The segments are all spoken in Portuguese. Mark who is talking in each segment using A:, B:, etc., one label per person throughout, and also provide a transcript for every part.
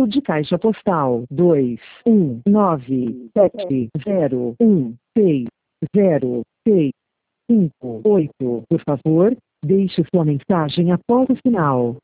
A: Código de caixa postal 21970160658. Por favor, deixe sua mensagem após o sinal.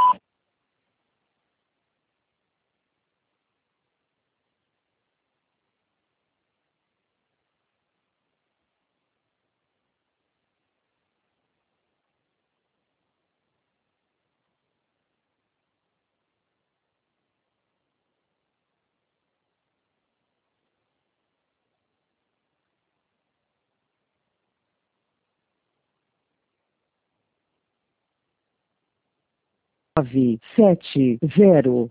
A: Nove sete zero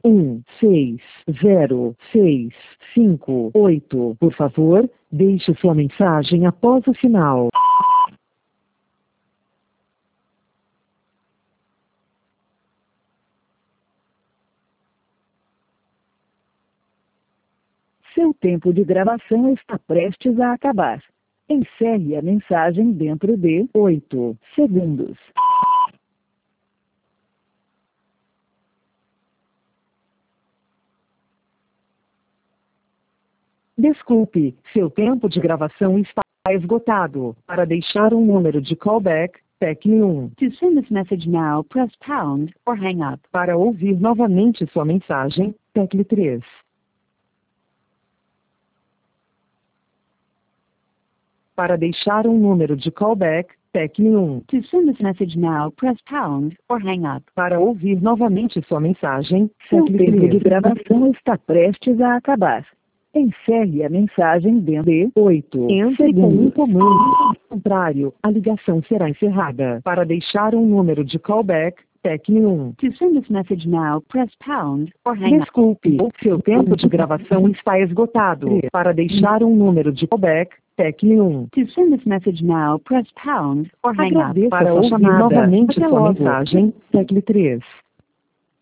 A: 60658. Por favor, deixe sua mensagem após o sinal.
B: Seu tempo de gravação está prestes a acabar. Encerre a mensagem dentro de 8 segundos.
A: Desculpe, seu tempo de gravação está esgotado. Para deixar um número de callback, tecle 1.
B: To send this message now, press pound or hang up.
A: Para ouvir novamente sua mensagem, tecle 3. Para deixar um número de callback, tecle 1.
B: To send this message now, press pound or hang up.
A: Para ouvir novamente sua mensagem,
B: Seu
A: tecle
B: tempo
A: 3.
B: de gravação está prestes a acabar. Encerre a mensagem dentro de 8
A: Entre com um
B: segundos.
A: comando. Ao contrário, a ligação será encerrada. Para deixar um número de callback, tecle 1.
B: To send this message now, press pound or hang up.
A: Desculpe, seu tempo de gravação está esgotado. Para deixar um número de callback, tecle 1.
B: To send this message now, press pound or hang up.
A: Para ouvir novamente sua mensagem, tecle 3.